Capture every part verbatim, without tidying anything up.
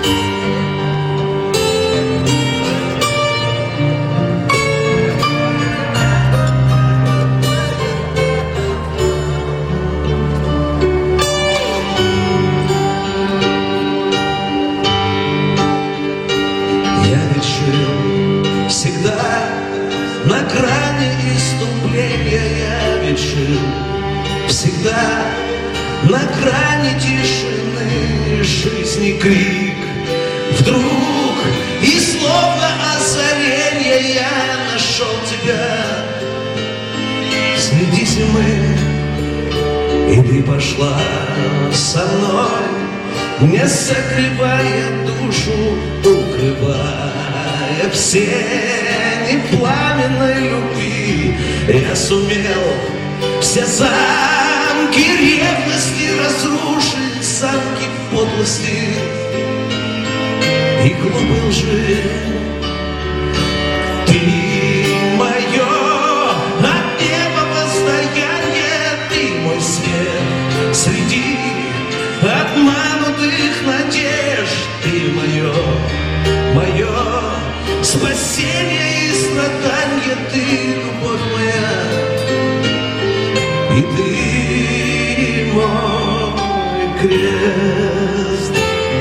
Всегда на грани иступления я ведь жил, всегда на грани тишины жизни крик. Вдруг и словно озаренье я нашел тебя среди зимы, и ты пошла со мной, не согревая душу, укрывая в сене пламенной любви. Я сумел все замки ревности разрушить, замки подлости и глупой лжи. Ты мое от неба воздаяние, ты мой свет среди обманутых надежд, ты мое, мое спасение и страданье, ты любовь моя, и ты мой крест.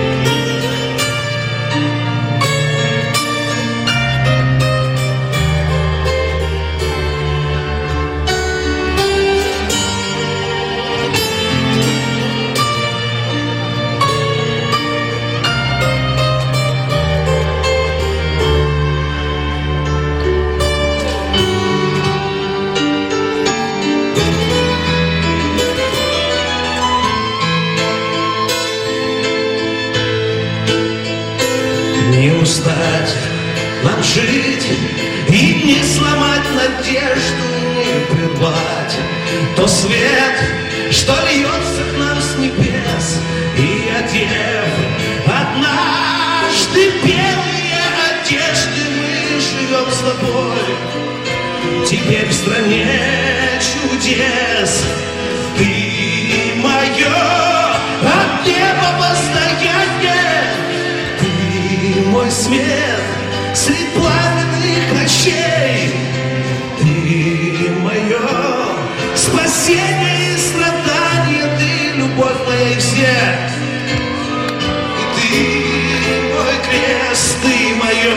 Не устать нам жить и не сломать надежду, не прервать то свет, что льется к нам с небес. И одев однажды белые одежды, мы живем с тобой теперь в стране чудес. Ты мое от неба воздаяние, мой свет средь пламенных очей, ты мое спасение и страдание, ты любовь моя и все, и ты мой крест, ты мое,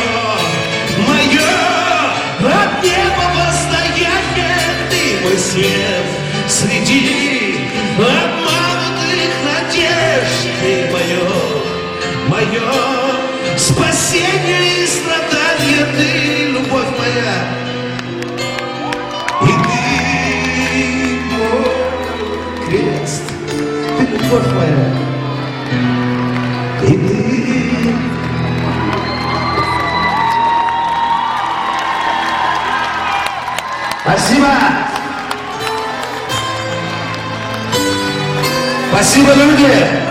мое от неба воздаяние, ты мой свет среди обманутых надежд, ты мое, мое спасение и страдания, ты любовь моя, и ты мой крест, ты любовь моя, и ты. Спасибо! Спасибо, люди!